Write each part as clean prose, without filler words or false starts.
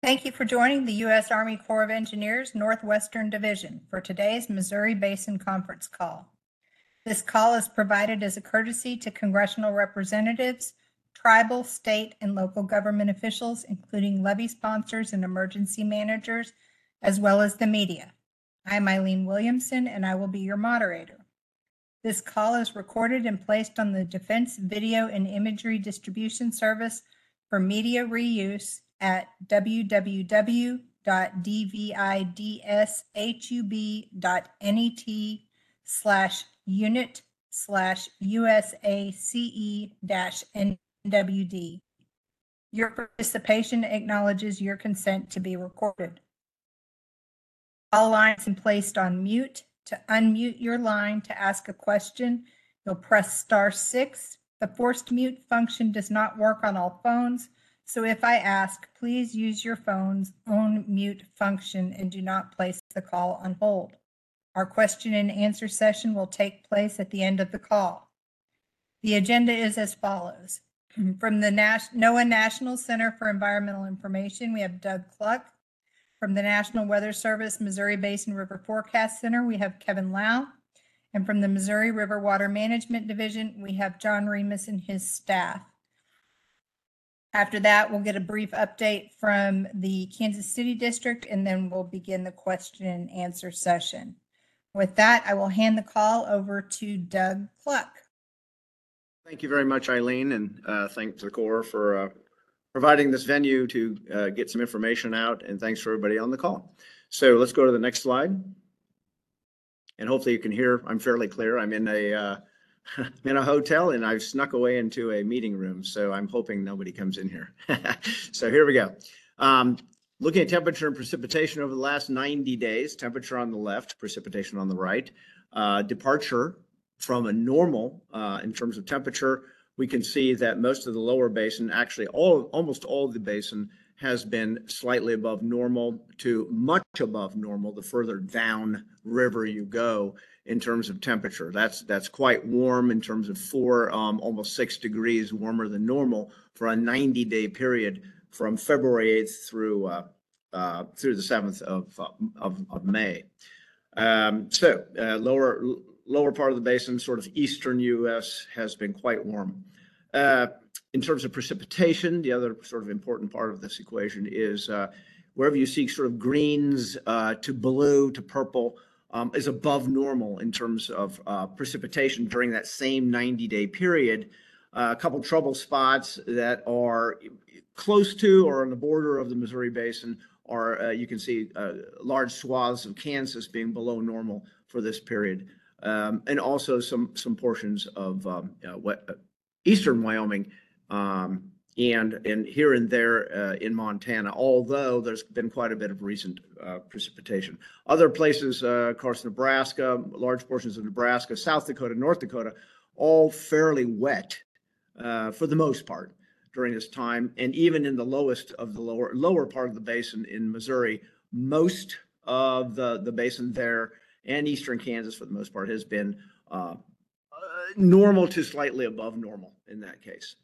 Thank you for joining the U.S. Army Corps of Engineers Northwestern Division for today's Missouri Basin Conference call. This call is provided as a courtesy to congressional representatives, tribal, state, and local government officials, including levy sponsors and emergency managers, as well as the media. I'm Eileen Williamson, and I will be your moderator. This call is recorded and placed on the Defense Video and Imagery Distribution Service for media reuse at www.dvidshub.net/unit/USACE-NWD. Your participation acknowledges your consent to be recorded. All lines are placed on mute. To unmute your line to ask a question, you'll press *6. The forced mute function does not work on all phones, so if I ask, please use your phone's own mute function and do not place the call on hold. Our question and answer session will take place at the end of the call. The agenda is as follows. From the NOAA National Center for Environmental Information, we have Doug Cluck. From the National Weather Service Missouri Basin River Forecast Center, we have Kevin Lau. And from the Missouri River Water Management Division, we have John Remus and his staff. After that, we'll get a brief update from the Kansas City District, and then we'll begin the question and answer session. With that, I will hand the call over to Doug Cluck. Thank you very much, Eileen, and thanks to the Corps for providing this venue to get some information out, and thanks for everybody on the call. So let's go to the next slide. And hopefully you can hear, I'm fairly clear. I'm in a hotel and I've snuck away into a meeting room. So I'm hoping nobody comes in here. So here we go. Looking at temperature and precipitation over the last 90 days, temperature on the left, precipitation on the right, departure from a normal in terms of temperature. We can see that most of the lower basin, actually almost all of the basin, has been slightly above normal to much above normal the further down river you go in terms of temperature. That's quite warm in terms of almost 6 degrees warmer than normal for a 90-day period from February 8th through the 7th of May. Lower part of the basin, sort of eastern U.S., has been quite warm. In terms of precipitation, the other sort of important part of this equation is wherever you see sort of greens to blue to purple is above normal in terms of precipitation during that same 90-day period. A couple trouble spots that are close to or on the border of the Missouri Basin are, you can see large swaths of Kansas being below normal for this period. And also some portions of eastern Wyoming and here and there in Montana, although there's been quite a bit of recent precipitation. Other places, of course, Nebraska, large portions of Nebraska, South Dakota, North Dakota, all fairly wet for the most part during this time. And even in the lowest of the lower part of the basin in Missouri, most of the basin there and eastern Kansas, for the most part, has been normal to slightly above normal in that case.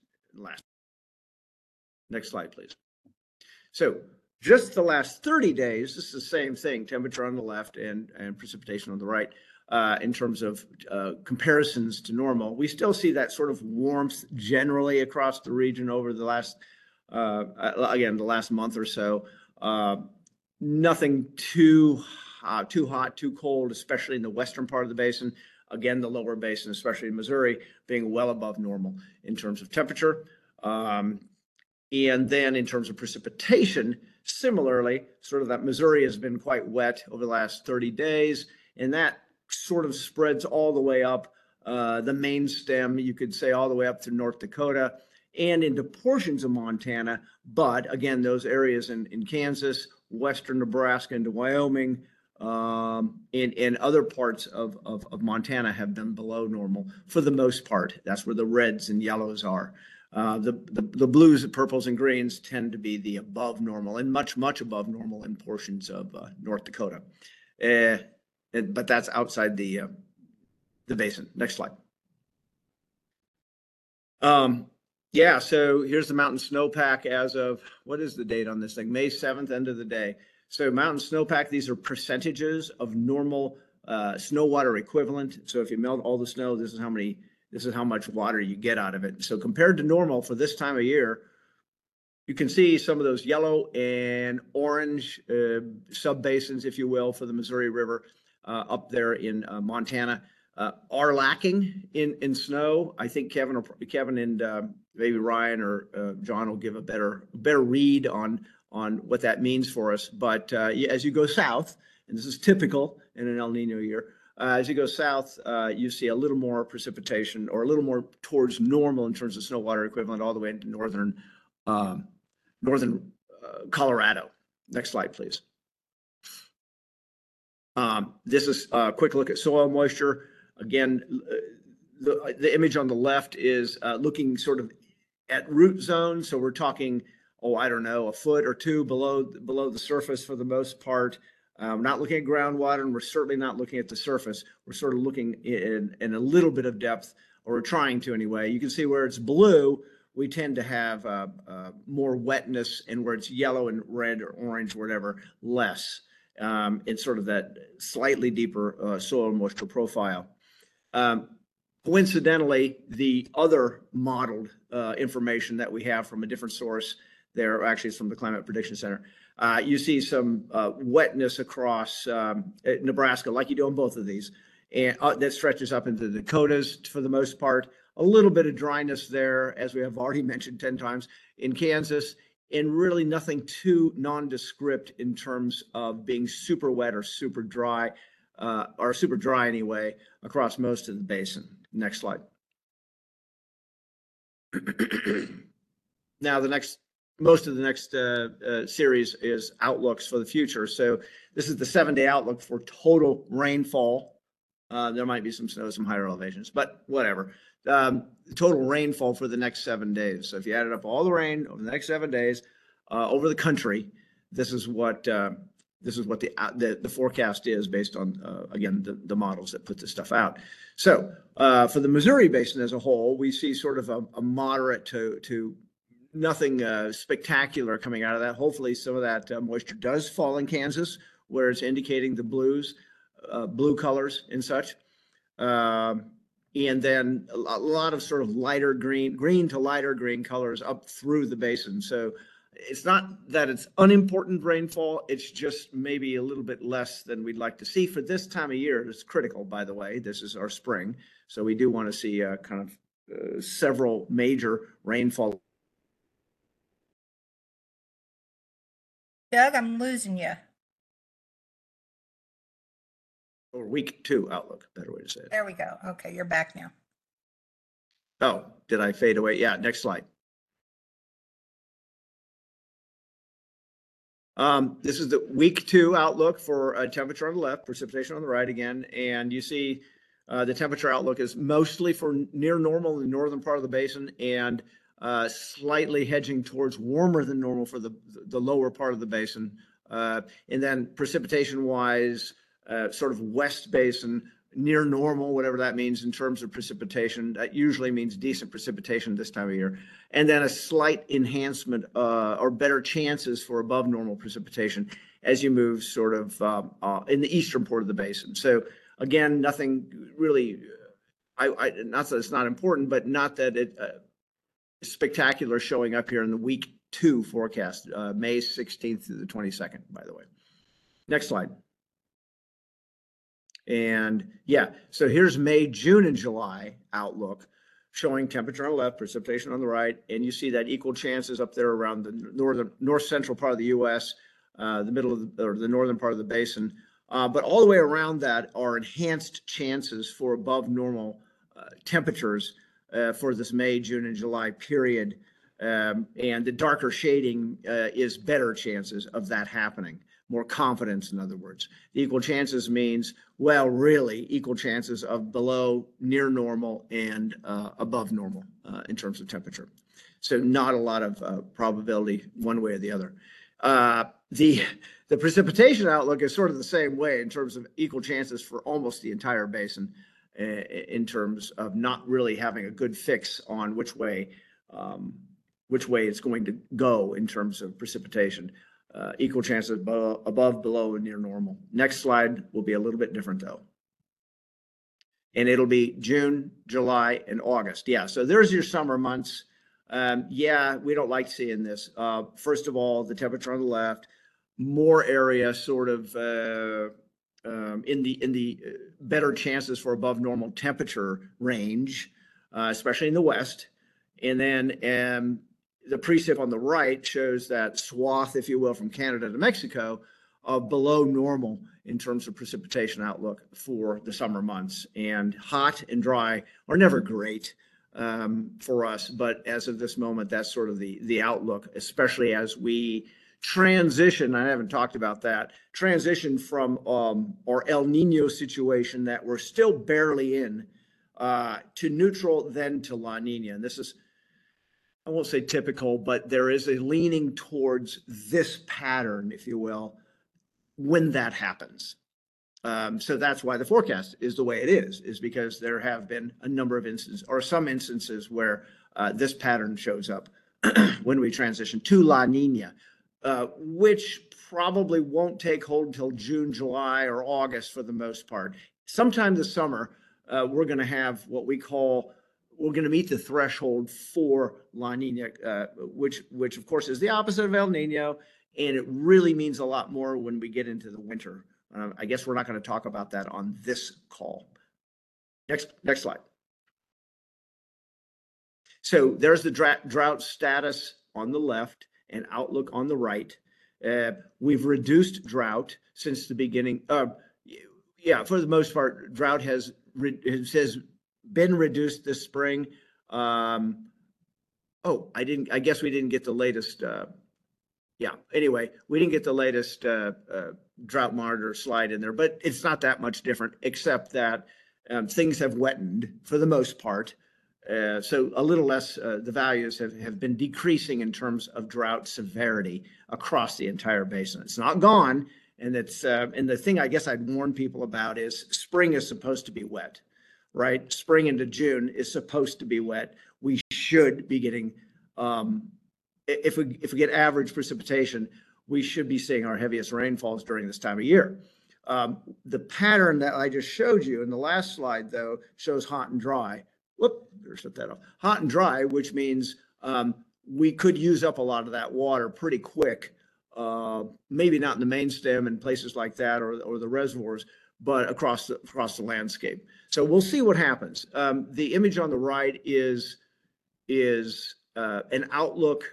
Next slide, please. So just the last 30 days, this is the same thing, temperature on the left and precipitation on the right, in terms of comparisons to normal. We still see that sort of warmth generally across the region over the last, again, the last month or so. Nothing too hot, too cold, especially in the western part of the basin. Again, the lower basin, especially in Missouri, being well above normal in terms of temperature. And then in terms of precipitation, similarly, sort of that Missouri has been quite wet over the last 30 days, and that sort of spreads all the way up the main stem, you could say all the way up to North Dakota and into portions of Montana. But again, those areas in Kansas, western Nebraska into Wyoming, and other parts of Montana have been below normal for the most part. That's where the reds and yellows are. The blues, purples, and greens tend to be the above normal and much above normal in portions of North Dakota. But that's outside the basin. Next slide. Yeah, so here's the mountain snowpack as of, what is the date on this thing? May 7th, end of the day. So mountain snowpack, these are percentages of normal snow water equivalent. So if you melt all the snow, this is how much water you get out of it. So compared to normal for this time of year, you can see some of those yellow and orange sub-basins, if you will, for the Missouri River up there in Montana. Are lacking in snow. I think Kevin and maybe Ryan or John will give a better read on what that means for us. But as you go south, and this is typical in an El Nino year, as you go south, you see a little more precipitation, or a little more towards normal in terms of snow water equivalent, all the way into northern Colorado. Next slide, please. This is a quick look at soil moisture. Again, the image on the left is looking sort of at root zone. So we're talking, I don't know, a foot or two below the surface for the most part. We're not looking at groundwater, and we're certainly not looking at the surface. We're sort of looking in a little bit of depth, or we're trying to anyway. You can see where it's blue, we tend to have more wetness, and where it's yellow and red or orange, whatever, less. It's sort of that slightly deeper soil moisture profile. Coincidentally, the other modeled information that we have from a different source there, actually it's from the Climate Prediction Center, you see some wetness across Nebraska, like you do on both of these, and that stretches up into the Dakotas for the most part. A little bit of dryness there, as we have already mentioned 10 times, in Kansas, and really nothing too nondescript in terms of being super wet or super dry, anyway, across most of the basin. Next slide. Now, most of the next series is outlooks for the future. So this is the 7-day outlook for total rainfall. There might be some snow, some higher elevations, but whatever. Total rainfall for the next 7 days. So if you added up all the rain over the next 7 days over the country, this is what the forecast is based on, again, the models that put this stuff out. So for the Missouri Basin as a whole, we see sort of a moderate to nothing spectacular coming out of that. Hopefully some of that moisture does fall in Kansas, where it's indicating the blue colors and such. And then a lot of sort of lighter green to lighter green colors up through the basin. So it's not that it's unimportant rainfall, it's just maybe a little bit less than we'd like to see for this time of year. It's critical, by the way. This is our spring. So we do want to see kind of several major rainfall. Doug, I'm losing you. Or week 2 outlook, better way to say it. There we go. Okay, you're back now. Oh, did I fade away? Yeah, next slide. This is the week 2 outlook for temperature on the left, precipitation on the right again. And you see the temperature outlook is mostly for near normal in the northern part of the basin, and slightly hedging towards warmer than normal for the lower part of the basin. And then precipitation wise, sort of west basin, near normal, whatever that means in terms of precipitation. That usually means decent precipitation this time of year. And then a slight enhancement or better chances for above normal precipitation as you move sort of in the eastern part of the basin. So again, nothing really, not that it's not important, but not that it spectacular showing up here in the week 2 forecast, May 16th through the 22nd, by the way. Next slide. And yeah, so here's May, June, and July outlook, showing temperature on the left, precipitation on the right, and you see that equal chances up there around the north central part of the U.S., the middle of the northern part of the basin, but all the way around that are enhanced chances for above normal temperatures for this May, June, and July period, and the darker shading is better chances of that happening. More confidence, in other words. The equal chances means, well, really equal chances of below, near normal, and above normal in terms of temperature. So not a lot of probability one way or the other. The precipitation outlook is sort of the same way in terms of equal chances for almost the entire basin, in terms of not really having a good fix on which way which way it's going to go in terms of precipitation. Equal chances above, below, and near normal. Next slide will be a little bit different though. And it'll be June, July, and August. Yeah, so there's your summer months. Yeah, we don't like seeing this. First of all, the temperature on the left, more area sort of in the better chances for above normal temperature range, especially in the west. And then the precip on the right shows that swath, if you will, from Canada to Mexico, below normal in terms of precipitation outlook for the summer months. And hot and dry are never great for us, but as of this moment, that's sort of the outlook, especially as we transition. I haven't talked about that. Transition from our El Nino situation that we're still barely in to neutral, then to La Nina. And this is, I won't say typical, but there is a leaning towards this pattern, if you will, when that happens. So that's why the forecast is the way it is because there have been a number of instances or some instances where this pattern shows up when we transition to La Nina, which probably won't take hold until June, July, or August for the most part. Sometime this summer, we're going to have what we call, we're going to meet the threshold for La Nina, which of course is the opposite of El Nino, and it really means a lot more when we get into the winter. I guess we're not going to talk about that on this call. Next slide. So there's the drought status on the left and outlook on the right. We've reduced drought since the beginning. Yeah, for the most part, drought has been reduced this spring. I guess we didn't get the latest. Yeah, anyway, we didn't get the latest drought monitor slide in there, but it's not that much different, except that things have wettened for the most part. So a little less, the values have been decreasing in terms of drought severity across the entire basin. It's not gone. And it's and the thing I guess I'd warn people about is spring is supposed to be wet, right? Spring into June is supposed to be wet. We should be getting, if we get average precipitation, we should be seeing our heaviest rainfalls during this time of year. The pattern that I just showed you in the last slide, though, shows hot and dry. Whoop, better shut that off. Hot and dry, which means we could use up a lot of that water pretty quick. Maybe not in the main stem and places like that, or the reservoirs, but across the landscape. So we'll see what happens. The image on the right is an outlook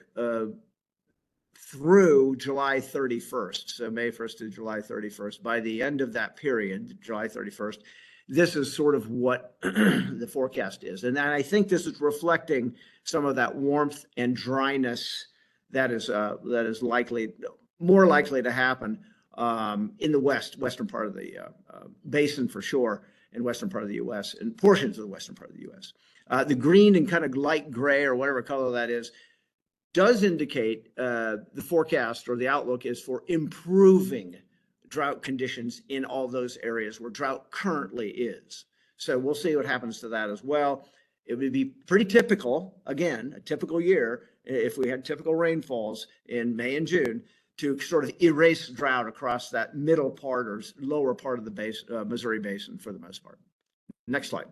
through July 31st. So May 1st to July 31st. By the end of that period, July 31st, this is sort of what the forecast is. And I think this is reflecting some of that warmth and dryness that is more likely to happen in the western part of the basin for sure, and western part of the U.S. and portions of the western part of the U.S. The green and kind of light gray or whatever color that is does indicate the forecast or the outlook is for improving drought conditions in all those areas where drought currently is. So we'll see what happens to that as well. It would be pretty typical, again, a typical year, if we had typical rainfalls in May and June, to sort of erase drought across that middle part or lower part of the Missouri Basin for the most part. Next slide.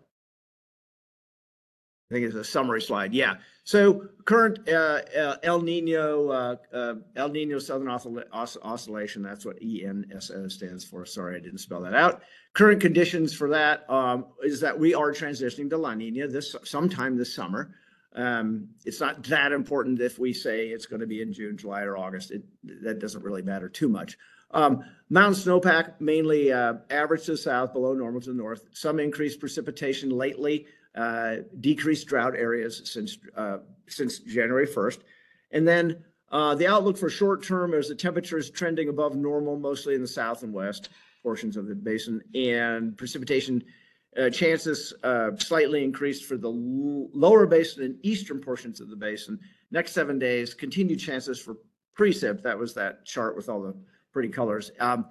I think it's a summary slide. Yeah. So current El Nino Southern Oscillation, that's what ENSO stands for. Sorry, I didn't spell that out. Current conditions for that is that we are transitioning to La Nina sometime this summer. It's not that important if we say it's going to be in June, July, or August. That doesn't really matter too much. Mountain snowpack, mainly average to the south, below normal to the north. Some increased precipitation lately. Decreased drought areas since January 1st. And then the outlook for short term is the temperatures trending above normal, mostly in the south and west portions of the basin, and precipitation chances slightly increased for the lower basin and eastern portions of the basin. Next 7 days, continued chances for precip. That was that chart with all the pretty colors.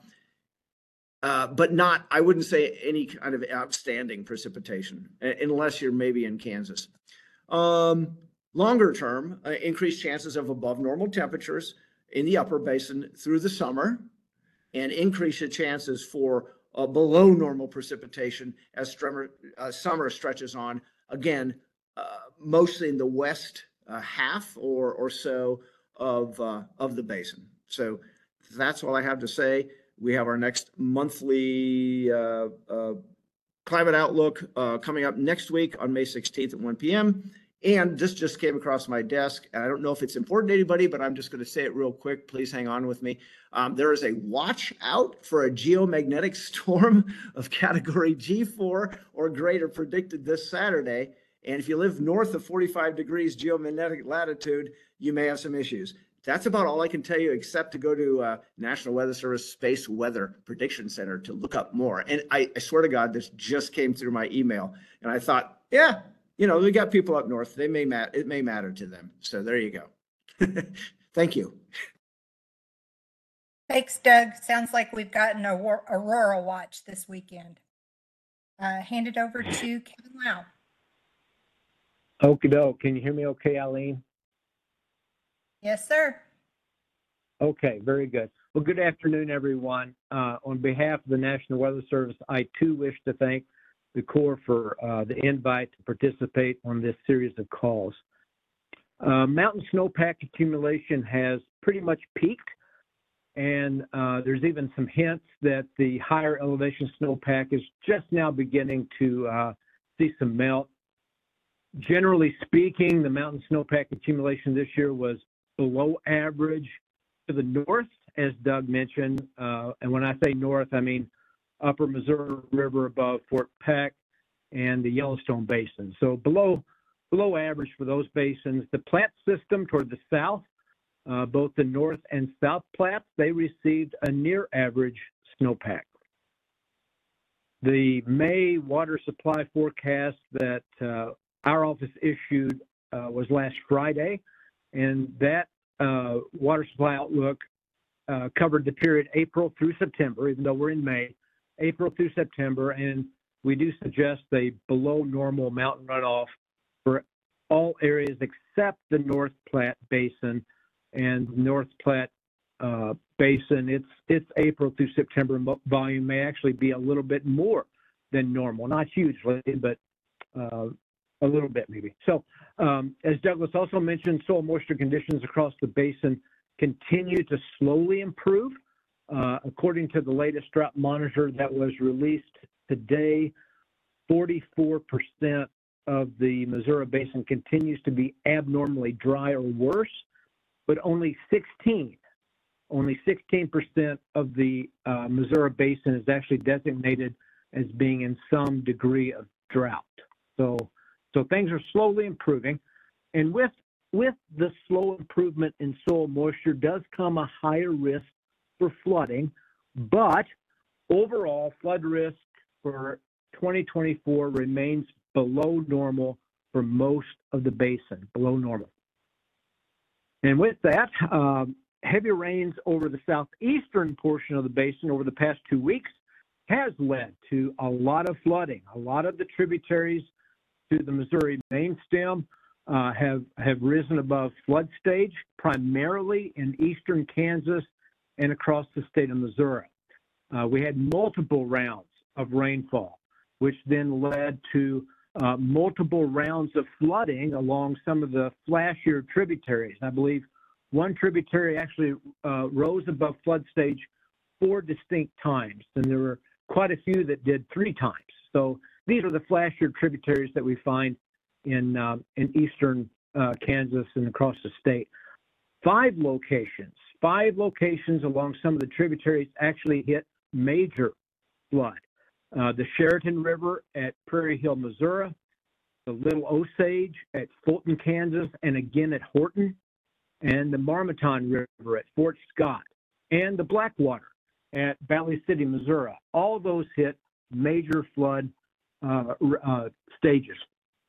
But not, I wouldn't say any kind of outstanding precipitation, unless you're maybe in Kansas. Longer term, increased chances of above normal temperatures in the upper basin through the summer, and increase the chances for below normal precipitation as summer stretches on, again, mostly in the west half or so of the basin. So that's all I have to say. We have our next monthly climate outlook coming up next week on May 16th at 1 p.m. And this just came across my desk. And I don't know if it's important to anybody, but I'm just going to say it real quick. Please hang on with me. There is a watch out for a geomagnetic storm of category G4 or greater predicted this Saturday. And if you live north of 45 degrees geomagnetic latitude, you may have some issues. That's about all I can tell you, except to go to National Weather Service Space Weather Prediction Center to look up more. And I swear to God, this just came through my email. And I thought, yeah, you know, we got people up north. It may matter to them. So there you go. Thank you. Thanks, Doug. Sounds like we've gotten a Aurora watch this weekend. Hand it over to Kevin Lau. Okie doke. Can you hear me okay, Eileen? Yes, sir. Okay, very good. Well, good afternoon, everyone. On behalf of the National Weather Service, I too wish to thank the Corps for the invite to participate on this series of calls. Mountain snowpack accumulation has pretty much peaked, and there's even some hints that the higher elevation snowpack is just now beginning to see some melt. Generally speaking, the mountain snowpack accumulation this year was below average to the north, as Doug mentioned. And when I say north, I mean upper Missouri River above Fort Peck and the Yellowstone Basin. So below average for those basins. The Platte system toward the south, both the North and South Platte, they received a near average snowpack. The May water supply forecast that our office issued was last Friday, and that water supply outlook covered the period April through September, even though we're in May, April through September, and we do suggest a below normal mountain runoff for all areas except the North Platte Basin. And North Platte Basin, its April through September volume may actually be a little bit more than normal, not hugely, but a little bit maybe. So as Douglas also mentioned, soil moisture conditions across the basin continue to slowly improve. According to the latest drought monitor that was released today, 44% of the Missouri Basin continues to be abnormally dry or worse, but only 16% of the Missouri Basin is actually designated as being in some degree of drought. So things are slowly improving, and with the slow improvement in soil moisture does come a higher risk for flooding, but overall flood risk for 2024 remains below normal for most of the basin, below normal. And with that, heavy rains over the southeastern portion of the basin over the past 2 weeks has led to a lot of flooding. A lot of the tributaries to the Missouri main stem have risen above flood stage, primarily in eastern Kansas and across the state of Missouri. We had multiple rounds of rainfall, which then led to multiple rounds of flooding along some of the flashier tributaries. I believe one tributary actually rose above flood stage 4 distinct times, and there were quite a few that did 3 times. So these are the flashier tributaries that we find in eastern Kansas and across the state. 5 locations along some of the tributaries actually hit major flood. The Sheraton River at Prairie Hill, Missouri, the Little Osage at Fulton, Kansas, and again at Horton, and the Marmaton River at Fort Scott, and the Blackwater at Valley City, Missouri. All those hit major flood stages.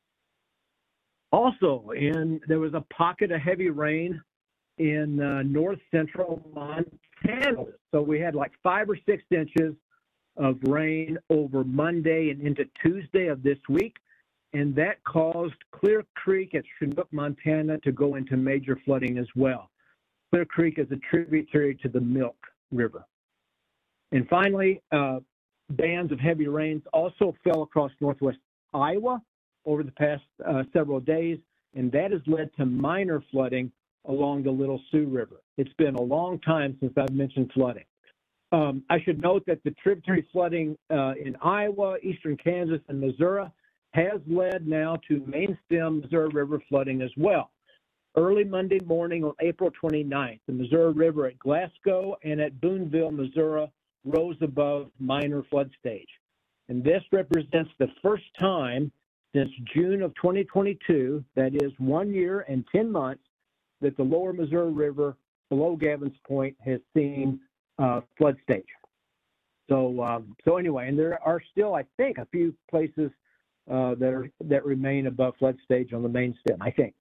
Also, there was a pocket of heavy rain in north central Montana. So we had like 5 or 6 inches of rain over Monday and into Tuesday of this week. and that caused Clear Creek at Chinook, Montana to go into major flooding as well. Clear Creek is a tributary to the Milk River. And finally, bands of heavy rains also fell across northwest Iowa over the past several days, and that has led to minor flooding along the Little Sioux River. It's been a long time since I've mentioned flooding. I should note that the tributary flooding in Iowa, eastern Kansas, and Missouri has led now to main stem Missouri River flooding as well. Early Monday morning on April 29th, the Missouri River at Glasgow and at Boonville, Missouri, rose above minor flood stage. And this represents the first time since June of 2022, that is 1 year and 10 months, that the lower Missouri River below Gavin's Point has seen flood stage. So anyway, and there are still, I think, a few places that remain above flood stage on the main stem, I think.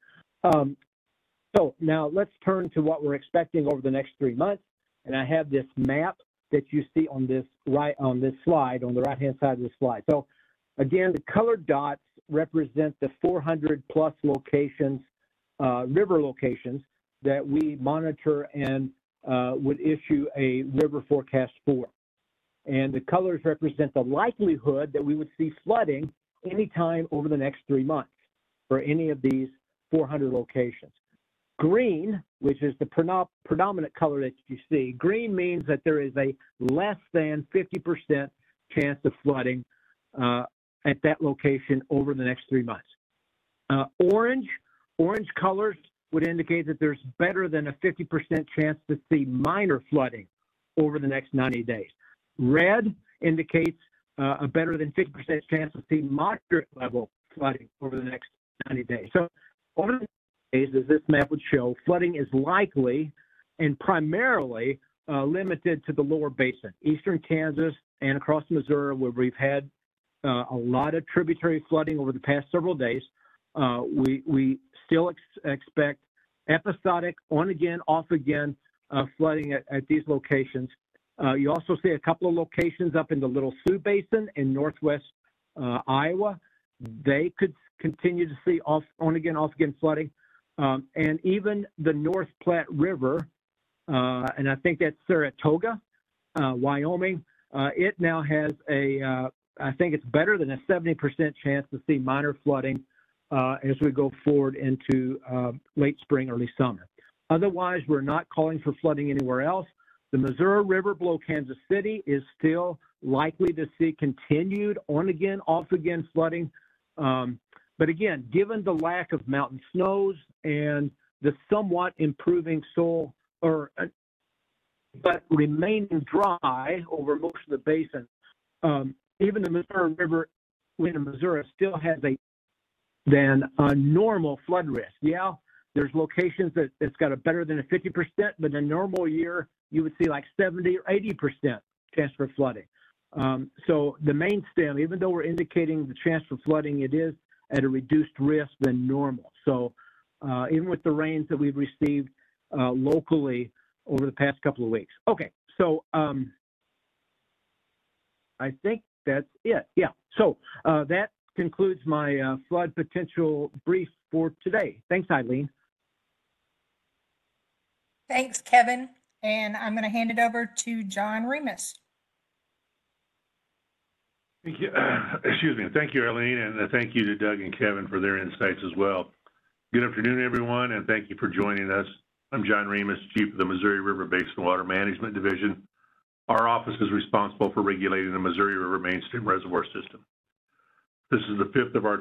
So now let's turn to what we're expecting over the next 3 months. And I have this map that you see on this slide, on the right-hand side of the slide. So again, the colored dots represent the 400 plus locations, river locations that we monitor and would issue a river forecast for. And the colors represent the likelihood that we would see flooding anytime over the next 3 months for any of these 400 locations. Green, which is the predominant color that you see, green means that there is a less than 50% chance of flooding at that location over the next 3 months. Orange colors would indicate that there's better than a 50% chance to see minor flooding over the next 90 days. Red indicates a better than 50% chance to see moderate level flooding over the next 90 days. So over the days, as this map would show, flooding is likely and primarily limited to the lower basin, eastern Kansas and across Missouri, where we've had a lot of tributary flooding over the past several days. We still expect episodic on-again, off-again flooding at these locations. You also see a couple of locations up in the Little Sioux Basin in northwest Iowa. They could continue to see on-again, off-again flooding. And even the North Platte River, and I think that's Saratoga, Wyoming, it now has I think it's better than a 70% chance to see minor flooding as we go forward into late spring, early summer. Otherwise, we're not calling for flooding anywhere else. The Missouri River below Kansas City is still likely to see continued on-again, off-again flooding. But again, given the lack of mountain snows and the somewhat improving soil, but remaining dry over most of the basin, even the Missouri River in Missouri still has a normal flood risk. Yeah, there's locations that's got a better than a 50%, but in a normal year, you would see like 70 or 80% chance for flooding. So the main stem, even though we're indicating the chance for flooding, it is at a reduced risk than normal. So even with the rains that we've received locally over the past couple of weeks. Okay, so I think that's it. Yeah, so that concludes my flood potential brief for today. Thanks, Eileen. Thanks, Kevin. And I'm going to hand it over to John Remus. Thank you. Excuse me. Thank you, Arlene, and thank you to Doug and Kevin for their insights as well. Good afternoon, everyone, and thank you for joining us. I'm John Remus, Chief of the Missouri River Basin Water Management Division. Our office is responsible for regulating the Missouri River mainstem reservoir system. This is the fifth of our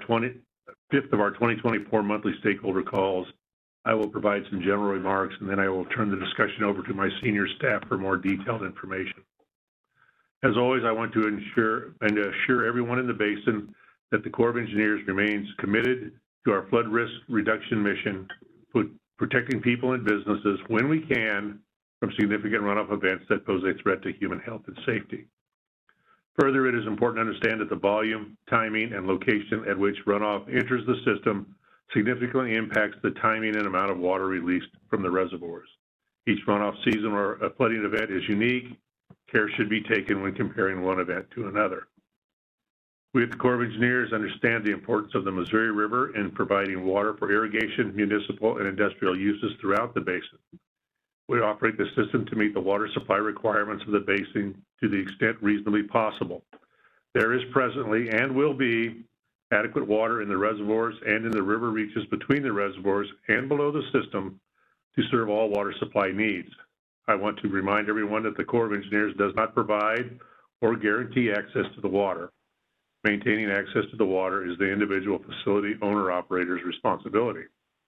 2024 monthly stakeholder calls. I will provide some general remarks, and then I will turn the discussion over to my senior staff for more detailed information. As always, I want to assure everyone in the basin that the Corps of Engineers remains committed to our flood risk reduction mission, protecting people and businesses when we can from significant runoff events that pose a threat to human health and safety. Further, it is important to understand that the volume, timing, and location at which runoff enters the system significantly impacts the timing and amount of water released from the reservoirs. Each runoff season or a flooding event is unique. Care should be taken when comparing one event to another. We at the Corps of Engineers understand the importance of the Missouri River in providing water for irrigation, municipal, and industrial uses throughout the basin. We operate the system to meet the water supply requirements of the basin to the extent reasonably possible. There is presently and will be adequate water in the reservoirs and in the river reaches between the reservoirs and below the system to serve all water supply needs. I want to remind everyone that the Corps of Engineers does not provide or guarantee access to the water. Maintaining access to the water is the individual facility owner-operator's responsibility.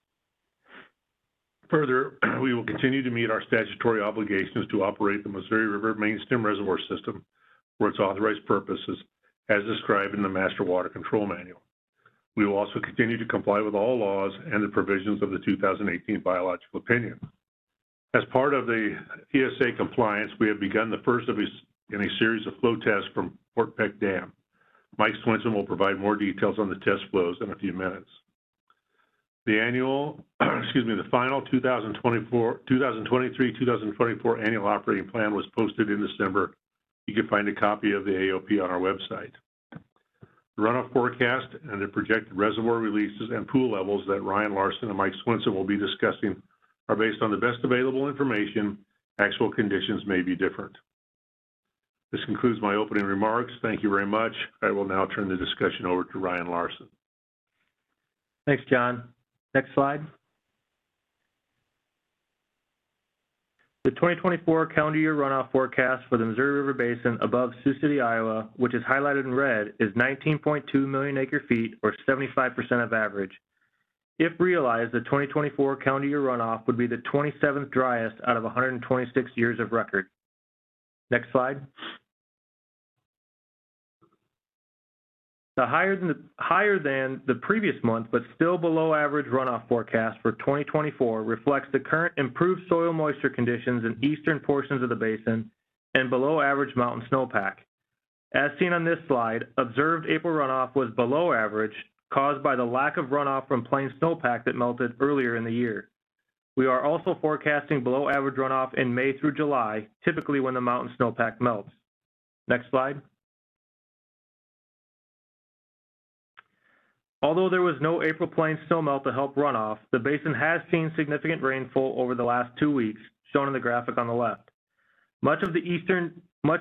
Further, we will continue to meet our statutory obligations to operate the Missouri River Main Stem Reservoir System for its authorized purposes, as described in the Master Water Control Manual. We will also continue to comply with all laws and the provisions of the 2018 biological opinion. As part of the ESA compliance, we have begun the first in a series of flow tests from Fort Peck Dam. Mike Swinson will provide more details on the test flows in a few minutes. The final 2023-2024 annual operating plan was posted in December. You can find a copy of the AOP on our website. The runoff forecast and the projected reservoir releases and pool levels that Ryan Larson and Mike Swinson will be discussing are based on the best available information. Actual conditions may be different. This concludes my opening remarks. Thank you very much. I will now turn the discussion over to Ryan Larson. Thanks, John. Next slide. The 2024 calendar year runoff forecast for the Missouri River Basin above Sioux City, Iowa, which is highlighted in red, is 19.2 million acre feet, or 75% of average. If realized, the 2024 calendar year runoff would be the 27th driest out of 126 years of record. Next slide. The higher than the previous month, but still below average runoff forecast for 2024 reflects the current improved soil moisture conditions in eastern portions of the basin and below average mountain snowpack. As seen on this slide, observed April runoff was below average, caused by the lack of runoff from plain snowpack that melted earlier in the year. We are also forecasting below average runoff in May through July, typically when the mountain snowpack melts. Next slide. Although there was no April plain snowmelt to help runoff, the basin has seen significant rainfall over the last 2 weeks, shown in the graphic on the left. Much of the eastern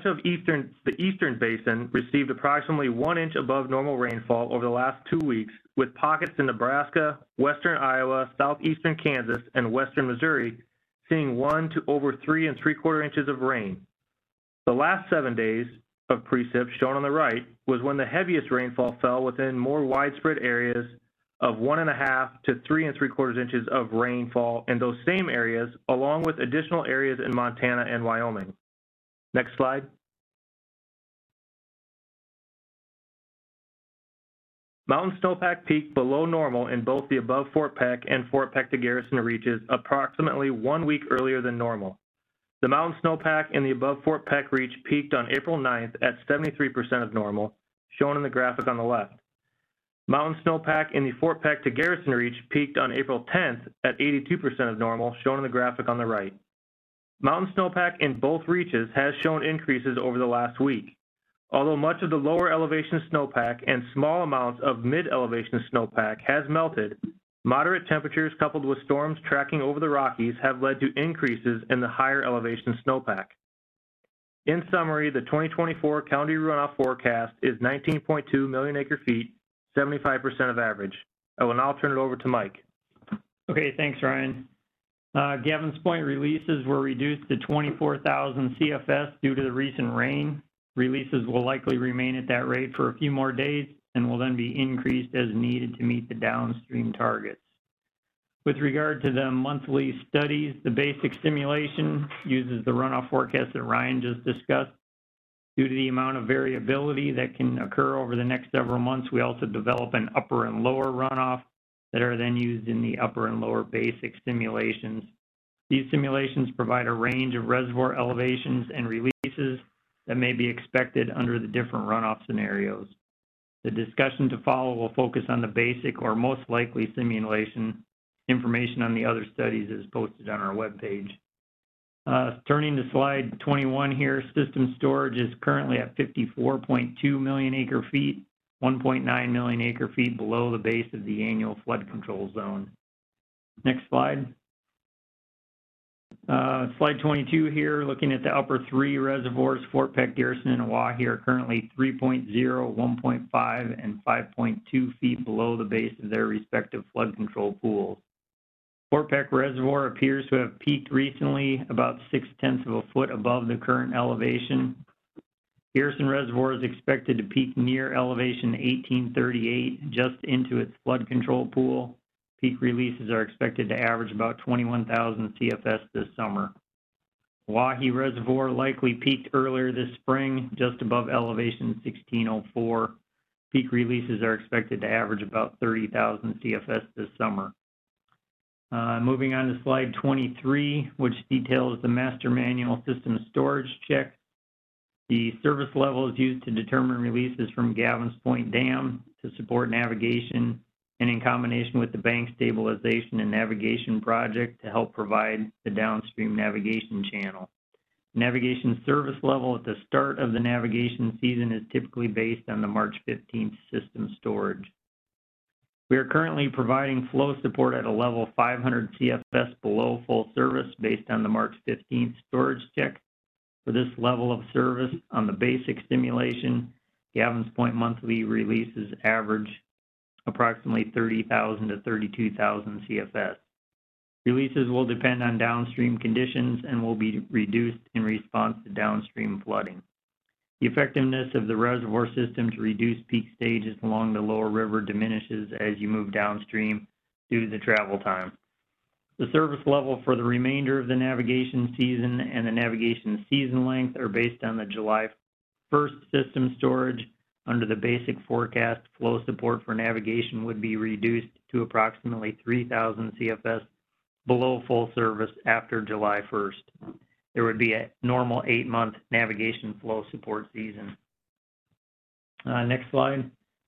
basin received approximately 1 inch above normal rainfall over the last 2 weeks, with pockets in Nebraska, western Iowa, southeastern Kansas, and western Missouri seeing 1 to over 3 3/4 inches of rain. The last 7 days of precip, shown on the right, was when the heaviest rainfall fell within more widespread areas of 1.5 to 3 3/4 inches of rainfall in those same areas, along with additional areas in Montana and Wyoming. Next slide. Mountain snowpack peaked below normal in both the above Fort Peck and Fort Peck to Garrison reaches approximately 1 week earlier than normal. The mountain snowpack in the above Fort Peck reach peaked on April 9th at 73% of normal, shown in the graphic on the left. Mountain snowpack in the Fort Peck to Garrison reach peaked on April 10th at 82% of normal, shown in the graphic on the right. Mountain snowpack in both reaches has shown increases over the last week. Although much of the lower elevation snowpack and small amounts of mid-elevation snowpack has melted, moderate temperatures coupled with storms tracking over the Rockies have led to increases in the higher elevation snowpack. In summary, the 2024 calendar runoff forecast is 19.2 million acre feet, 75% of average. I will now turn it over to Mike. Okay, thanks, Ryan. Gavin's Point releases were reduced to 24,000 CFS due to the recent rain. Releases will likely remain at that rate for a few more days and will then be increased as needed to meet the downstream targets. With regard to the monthly studies, the basic simulation uses the runoff forecast that Ryan just discussed. Due to the amount of variability that can occur over the next several months, we also develop an upper and lower runoff that are then used in the upper and lower basic simulations. These simulations provide a range of reservoir elevations and releases that may be expected under the different runoff scenarios. The discussion to follow will focus on the basic or most likely simulation. Information on the other studies is posted on our webpage. Turning to slide 21 here, system storage is currently at 54.2 million acre feet, 1.9 million acre feet below the base of the annual flood control zone. Next slide. Slide 22 here, looking at the upper three reservoirs, Fort Peck, Garrison, and Oahe are currently 3.0, 1.5, and 5.2 feet below the base of their respective flood control pools. Fort Peck Reservoir appears to have peaked recently about 0.6 of a foot above the current elevation. Garrison Reservoir is expected to peak near elevation 1838, just into its flood control pool. Peak releases are expected to average about 21,000 CFS this summer. Oahe Reservoir likely peaked earlier this spring, just above elevation 1604. Peak releases are expected to average about 30,000 CFS this summer. Moving on to slide 23, which details the master manual system storage check. The service level is used to determine releases from Gavins Point Dam to support navigation, and in combination with the bank stabilization and navigation project to help provide the downstream navigation channel. Navigation service level at the start of the navigation season is typically based on the March 15th system storage. We are currently providing flow support at a level 500 CFS below full service based on the March 15th storage check. For this level of service on the basic stimulation, Gavins Point monthly releases average approximately 30,000 to 32,000 CFS. Releases will depend on downstream conditions and will be reduced in response to downstream flooding. The effectiveness of the reservoir system to reduce peak stages along the lower river diminishes as you move downstream due to the travel time. The service level for the remainder of the navigation season and the navigation season length are based on the July 1st system storage. Under the basic forecast, flow support for navigation would be reduced to approximately 3,000 CFS below full service after July 1st. There would be a normal 8-month navigation flow support season. Next slide.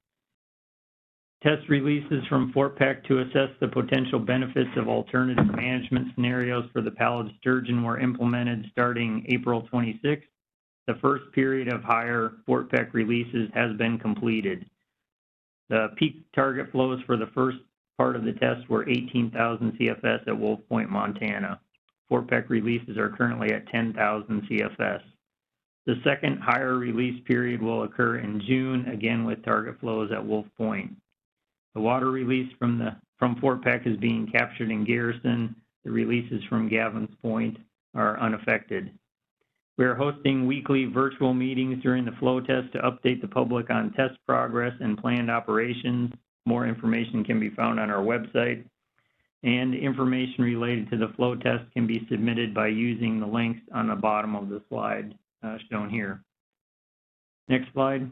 Test releases from Fort Peck to assess the potential benefits of alternative management scenarios for the pallid sturgeon were implemented starting April 26th. The first period of higher Fort Peck releases has been completed. The peak target flows for the first part of the test were 18,000 CFS at Wolf Point, Montana. Fort Peck releases are currently at 10,000 CFS. The second higher release period will occur in June, again with target flows at Wolf Point. The water release from Fort Peck is being captured in Garrison. The releases from Gavins Point are unaffected. We are hosting weekly virtual meetings during the flow test to update the public on test progress and planned operations. More information can be found on our website, and information related to the flow test can be submitted by using the links on the bottom of the slide shown here. Next slide.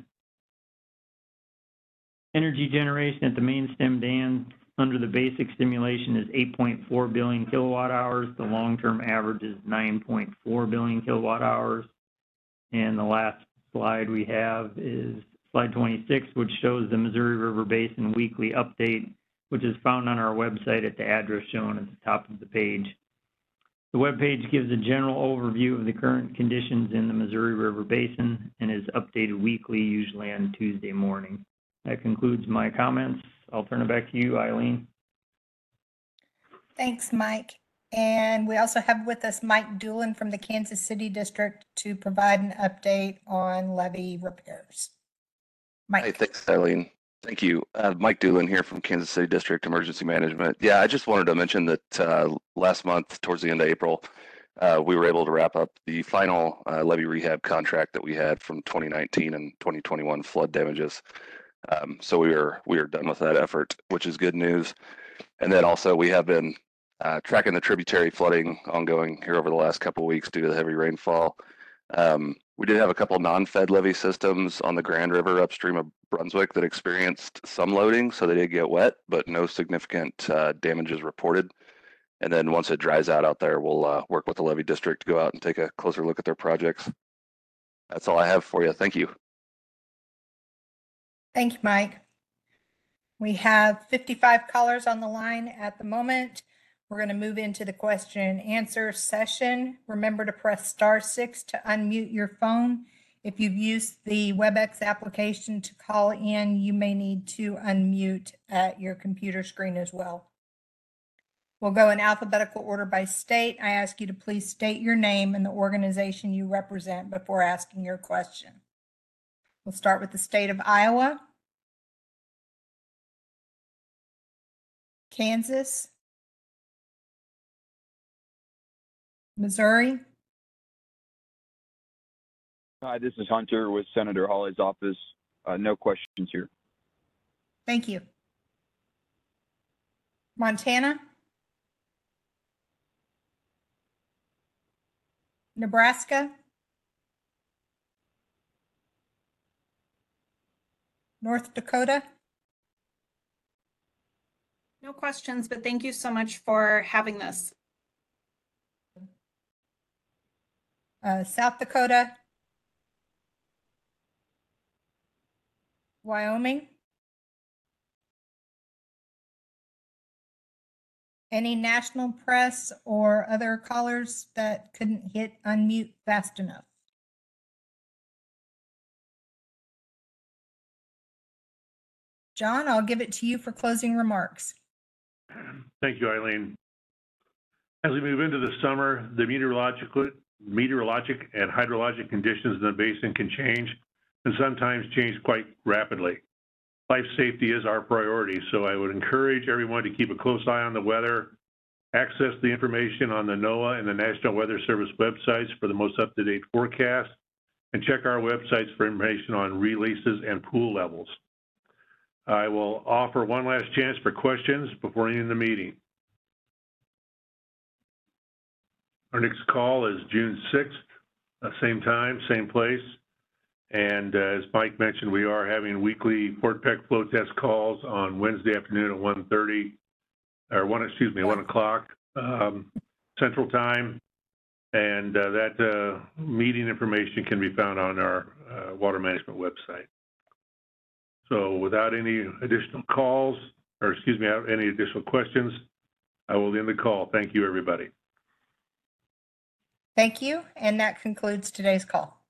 Energy generation at the main stem dam under the basic stimulation is 8.4 billion kilowatt hours. The long-term average is 9.4 billion kilowatt hours. And the last slide we have is slide 26, which shows the Missouri River Basin weekly update, which is found on our website at the address shown at the top of the page. The web page gives a general overview of the current conditions in the Missouri River Basin and is updated weekly, usually on Tuesday morning. That concludes my comments. I'll turn it back to you, Eileen. Thanks, Mike. And we also have with us Mike Doolin from the Kansas City District to provide an update on levee repairs. Mike. Hey, thanks, Eileen. Thank you. Mike Doolin here from Kansas City District Emergency Management. Yeah, I just wanted to mention that last month, towards the end of April, we were able to wrap up the final levee rehab contract that we had from 2019 and 2021 flood damages. So we are done with that effort, which is good news. And then also we have been tracking the tributary flooding ongoing here over the last couple of weeks due to the heavy rainfall. We did have a couple of non-fed levee systems on the Grand River upstream of Brunswick that experienced some loading, so they did get wet, but no significant damages reported. And then once it dries out there, we'll work with the levee district to go out and take a closer look at their projects. That's all I have for you. Thank you. Thank you, Mike. We have 55 callers on the line at the moment. We're going to move into the question and answer session. Remember to press *6 to unmute your phone. If you've used the WebEx application to call in, you may need to unmute at your computer screen as well. We'll go in alphabetical order by state. I ask you to please state your name and the organization you represent before asking your question. We'll start with the state of Iowa, Kansas, Missouri, Hi, this is Hunter with Senator Hawley's office. No questions here. thank you. Montana, Nebraska, North Dakota, No questions, but thank you so much for having this. South Dakota, Wyoming. Any national press or other callers that couldn't hit unmute fast enough? John, I'll give it to you for closing remarks. Thank you, Eileen. As we move into the summer, the meteorologic and hydrologic conditions in the basin can change and sometimes change quite rapidly. Life safety is our priority, so I would encourage everyone to keep a close eye on the weather, access the information on the NOAA and the National Weather Service websites for the most up-to-date forecast, and check our websites for information on releases and pool levels. I will offer one last chance for questions before ending the meeting. Our next call is June 6th, same time, same place. And as Mike mentioned, we are having weekly Fort Peck flow test calls on Wednesday afternoon at 1 o'clock Central Time. And that meeting information can be found on our water management website. So without any additional calls, or excuse me, any additional questions, I will end the call. Thank you, everybody. Thank you, and that concludes today's call.